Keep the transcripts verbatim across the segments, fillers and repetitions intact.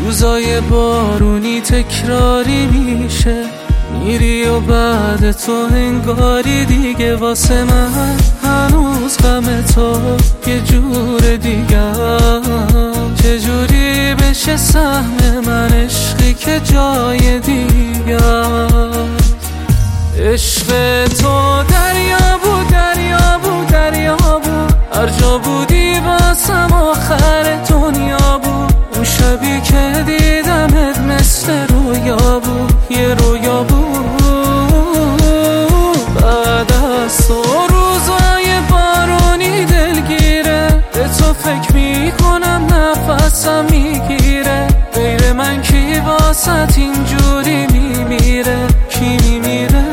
روزای بارونی تکراری میشه، میری و بعد تو انگاری دیگه واسه من هنوز غم تو یه جور دیگه. چجوری بشه سهم من عشقی که جای دیگه؟ عشق تو دریا بود دریا بود دریا بود، هر جا بودی واسم آخر دنیا بود. اون شبی که دیدمت مثل رویا بود، یه رویا بود. بعد از تو روزای بارونی دلگیره، به تو فکر میکنم نفسم میگیره. غیر من کی واسط اینجوری میمیره؟ کی میمیره؟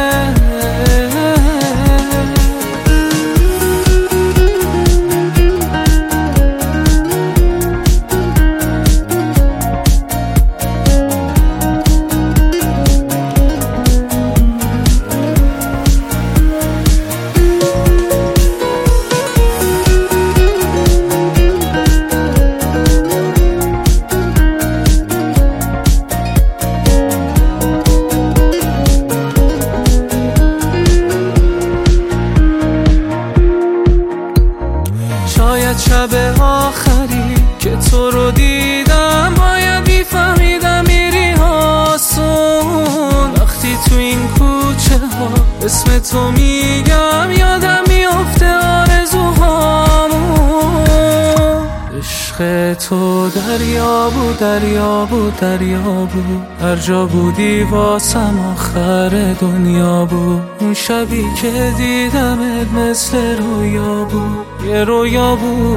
شاید شب آخری که تو رو دیدم باید میفهمیدم میری آسون. وقتی تو این کوچه ها اسم تو میگم یادم میفته آرزوهامون. عشق تو دریا بود دریا بود دریا بود، هر جا بودی واسم آخر دنیا بود. اون شبی که دیدمت مثل رویا بود، یه رویا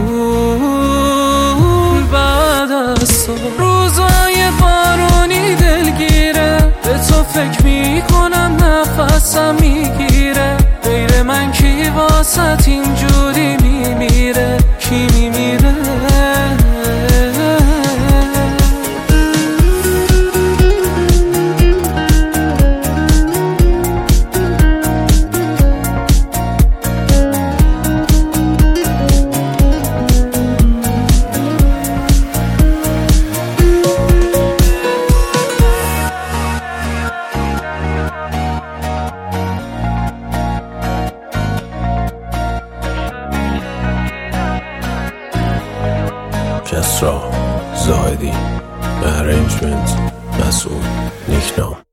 بود. بعد از تو روزای بارونی دلگیره، به تو فکر میکنم نفسم میگیره. غیر من کی واسط اینجوری میمیره؟ کی میمیره؟ کسرا زاهدی، ارنجمنت مسئول نیکنام.